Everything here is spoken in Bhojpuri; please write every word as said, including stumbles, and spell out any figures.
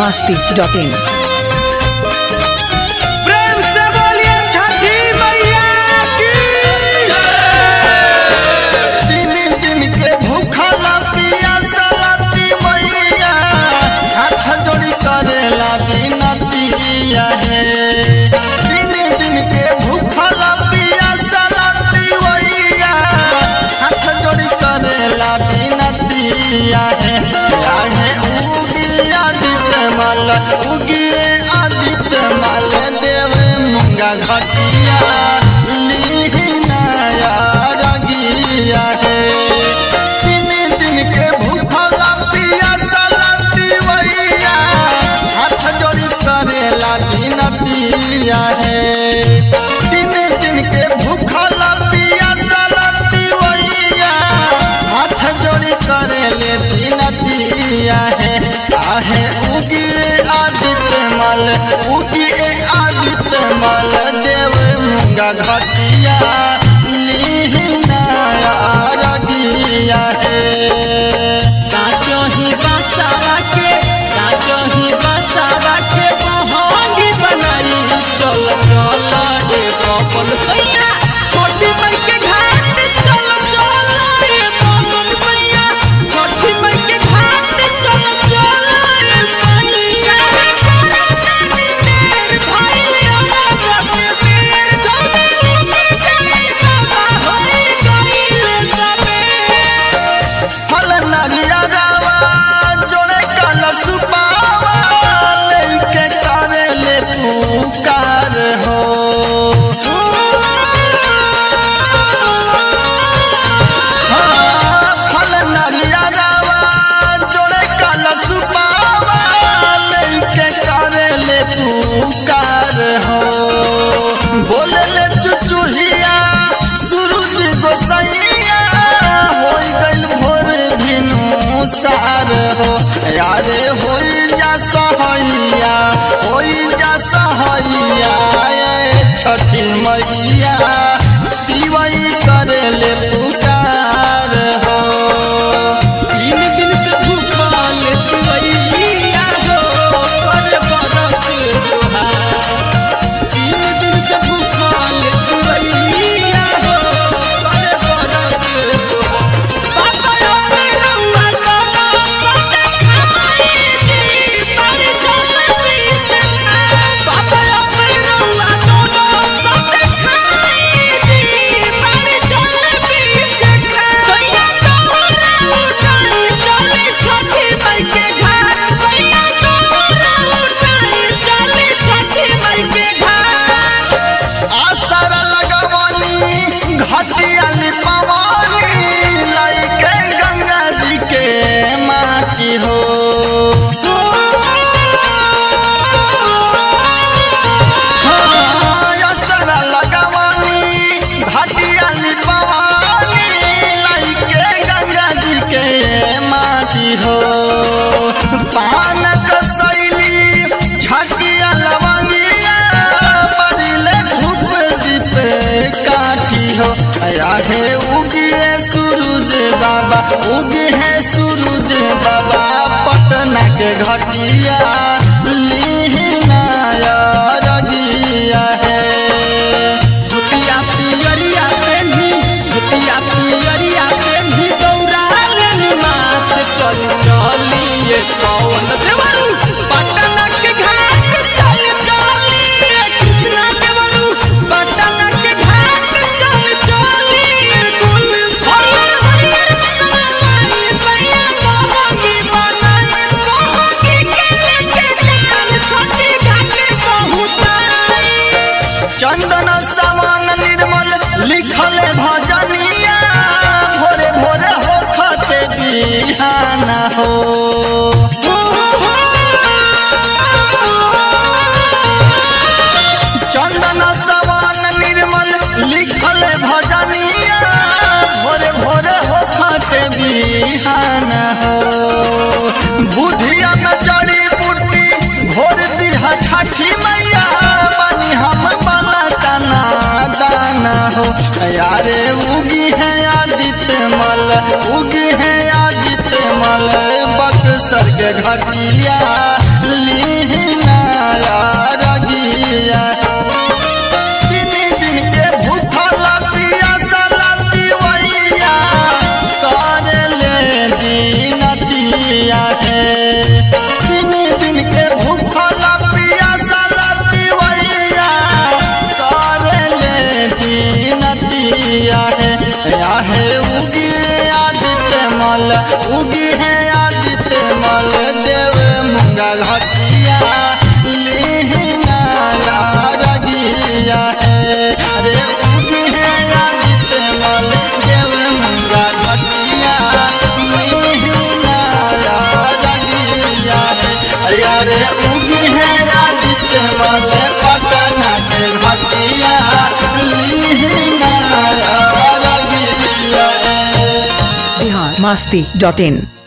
masti dot in. प्रेम से बोलिए छठी मैया की। तीन दिन के भूखला पियासा लाती मैया, हाथ जोड़ी करेला बिनतिया है। तीन दिन के भूखला पियासा लाती मैया, हाथ जोड़ी करेला बिनतिया है। आहे उगी आदित्य माल, उगी आदित्य माल देव मुंगा घटिया लीनाया रगिया है। तीन दिन के भूखला पियासा लाती मैया, हाथ जोड़ी करेला बिनतिया है। तीन दिन के भूखला पियासा लाती मैया, हाथ जोड़ी करेले बिनतिया है। आहे उगी आदित्य माल, उगी आदित्य माल देव मुंगा घटिया लीनाया रगिया है। काचो ही बसावा के, काचो ही बसावा के मोहंगी बनाई। चल चल रे बबन भैया, छोटी माई के घाट चल चल रे बबन भैया, छोटी माई के घाट चल चल रे सैया। भाई ओला बाबे मेर जल्दी चली बाबा होई गइले सबे। फल नरिया रावा जोड़े कलश पावा, लेके करेले पुकार हो। हाँ, फल नरिया रावा जोड़े कलश पावा, लेके करेले पुकार हो। बोले ले चुचुहिया सूरज गोसैया, होई गइल भोर भिनु सार हो। यारे होई जा सहैया, होई जा सहैया ए छठी मैया, पीवई करेले पुकार हो। तीन दिन से भूखल तिवैया हो, कर बरत जोहार। तीन दिन से भूखल तिवैया हो, कर बरत जोहार। बाबा रे रउआ बाबा बाटे खाई दी, सारी जल्दी से खा। बाबा रे रउआ बाबा बाटे खाई दी, सारी जल्दी से खा। भैया तोरा उठाई चली छठी माई के घाट, भैया तोरा उठाई चली छठी माई के घाट। आसरा लगवनी घटिया लिपवनी, लइके गंगा जी के माटी हो। हाँ, आसरा लगवनी घटिया लिपवनी, लइके गंगा जी के माटी हो। पान कसैली छकिया लवंगिया, बरिले धूप दीप काठी हो। आहे उगी है सूरज बाबा, उगी है सूरज बाबा, पटना के घटिया लीनाया रगिया है। धुतिया पियरिया पेन्ही, धुतिया पियरिया पेन्ही, दौड़ा लेनी मात चल चलिए कौन देवरू। पटना के घाट चल चलिए कृष्णा देवरू, पटना के घाट चल चलिए गुल हरियर हरियर मलाई सैया मोहंगी बनाई। मोहंगी के लेके जान छोटी घाट पहुँचाई। चंदन समान निर्मल लिखल भजनिया, भोरे भोरे हो खते बिहाना हो। चंदन समान निर्मल लिखल भजनिया, भोरे भोरे हो खते बिहाना हो। बुधिया में जड़ी बूटी घोर दिहा छठी मैया, बनी हम बला तना दाना हो। यारे उगी है आदित्य मल, उगी है आदित्य मल, बक्सर के घटिया लीना रगिया तीन दिन के भूखल पियासल दिवैया करे ले दीनतिया है तीन दिन के भूखल पियासल दिवैया करे ले दीनतिया है आहे उगी आदित्य मल उगी है आदित्य मल देव मुंगा घटिया लीना रगिया है अरे उगी है आदित्य मल देव मुंगा घटिया लीना रगिया है अरे अरे उगी है आदित्य मल पटना के घटिया लीना बिहार मस्ती डॉट इन।